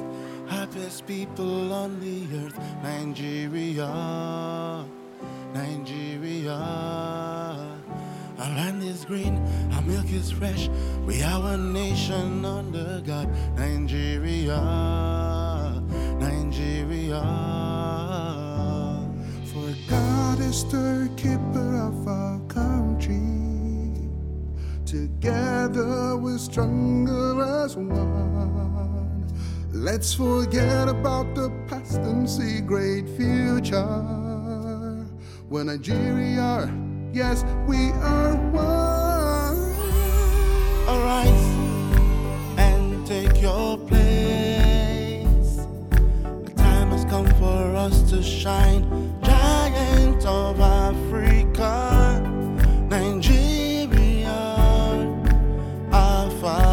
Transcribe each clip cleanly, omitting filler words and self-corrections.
happiest people on the earth. Nigeria, Nigeria. Our land is green, our milk is fresh. We are one nation under God. Nigeria, Nigeria. For God is the keeper of our country. Together we're stronger as one. Let's forget about the past and see great future. We're Nigeria, yes, we are one. Arise and take your place. The time has come for us to shine. Giant of Africa, Nigeria, our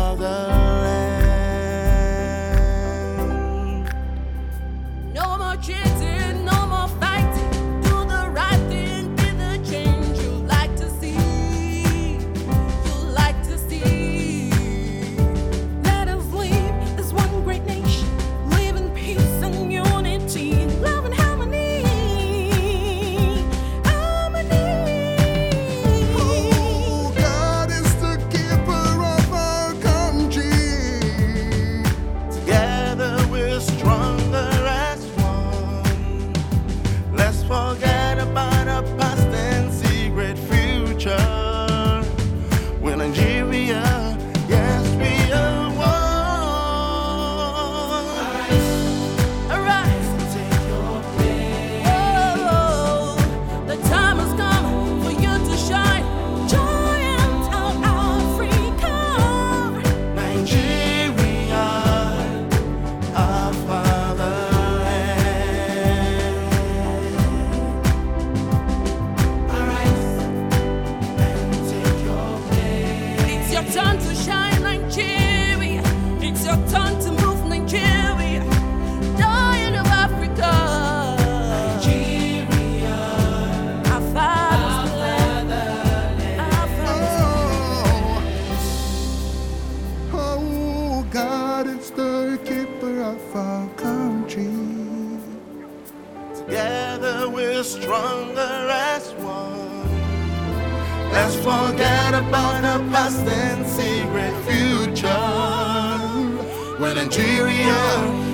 fatherland. No more cheating, no more fighting. Do the right thing, be the change you like to see. You like to see. Let us live as one great nation. Live in peace and unity. Love and harmony. Oh, God is the keeper of our country. Together we're stronger as one. Let's forget about our past and see great future. We're Nigeria, yes, we are one. Arise, Take your place. oh, the time has come for you to shine. Giant of Africa. Nigeria, our fatherland. Arise and take your place. It's your turn to shine, Nigeria. It's your turn to move, Nigeria. Giant of Africa. Nigeria, Our father's land. Our father's Oh, God is the keeper of our country. together we're stronger as one. Let's forget about our past and see great future. We're Nigeria,